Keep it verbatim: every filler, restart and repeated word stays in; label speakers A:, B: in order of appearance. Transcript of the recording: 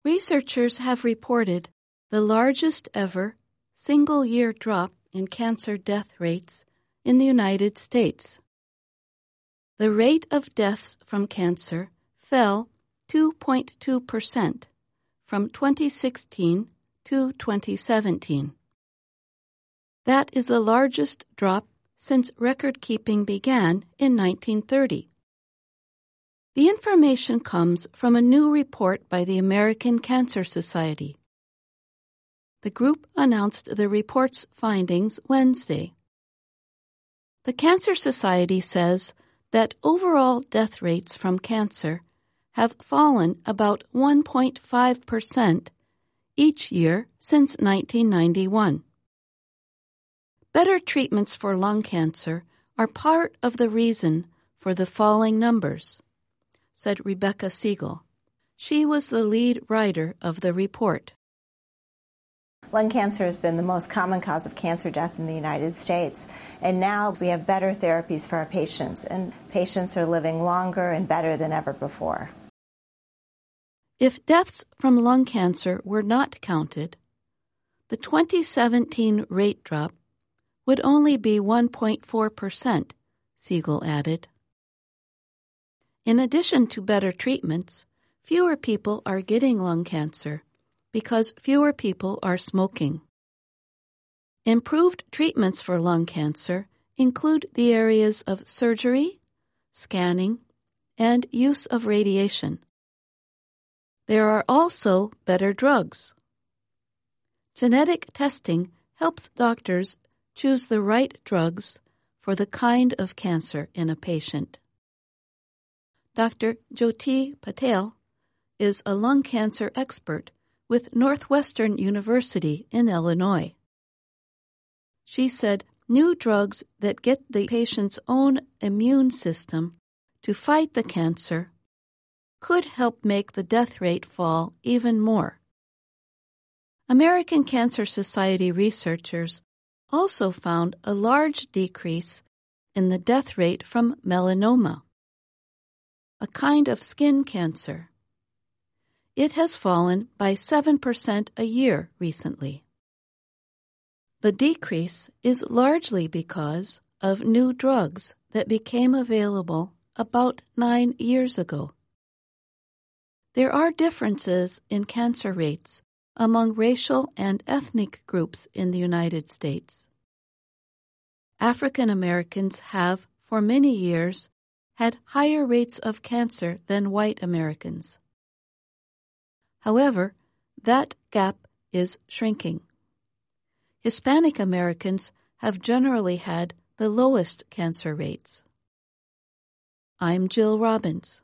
A: Researchers have reported the largest ever single-year drop in cancer death rates in the United States. The rate of deaths from cancer fell two point two percent from twenty sixteen to twenty seventeen. That is the largest drop since record-keeping began in nineteen thirty. The information comes from a new report by the American Cancer Society. The group announced the report's findings Wednesday. The Cancer Society says that overall death rates from cancer have fallen about one point five percent each year since nineteen ninety-one. Better treatments for lung cancer are part of the reason for the falling numbers, said Rebecca Siegel. She was the lead writer of the report.
B: Lung cancer has been the most common cause of cancer death in the United States, and now we have better therapies for our patients, and patients are living longer and better than ever before.
A: If deaths from lung cancer were not counted, the twenty seventeen rate drop would only be one point four percent, Siegel added. In addition to better treatments, fewer people are getting lung cancer because fewer people are smoking. Improved treatments for lung cancer include the areas of surgery, scanning, and use of radiation. There are also better drugs. Genetic testing helps doctors choose the right drugs for the kind of cancer in a patient. Doctor Jyoti Patel is a lung cancer expert with Northwestern University in Illinois. She said new drugs that get the patient's own immune system to fight the cancer could help make the death rate fall even more. American Cancer Society researchers also found a large decrease in the death rate from melanoma, a kind of skin cancer. It has fallen by seven percent a year recently. The decrease is largely because of new drugs that became available about nine years ago. There are differences in cancer rates among racial and ethnic groups in the United States. African Americans have, for many years, had higher rates of cancer than white Americans. However, that gap is shrinking. Hispanic Americans have generally had the lowest cancer rates. I'm Jill Robbins.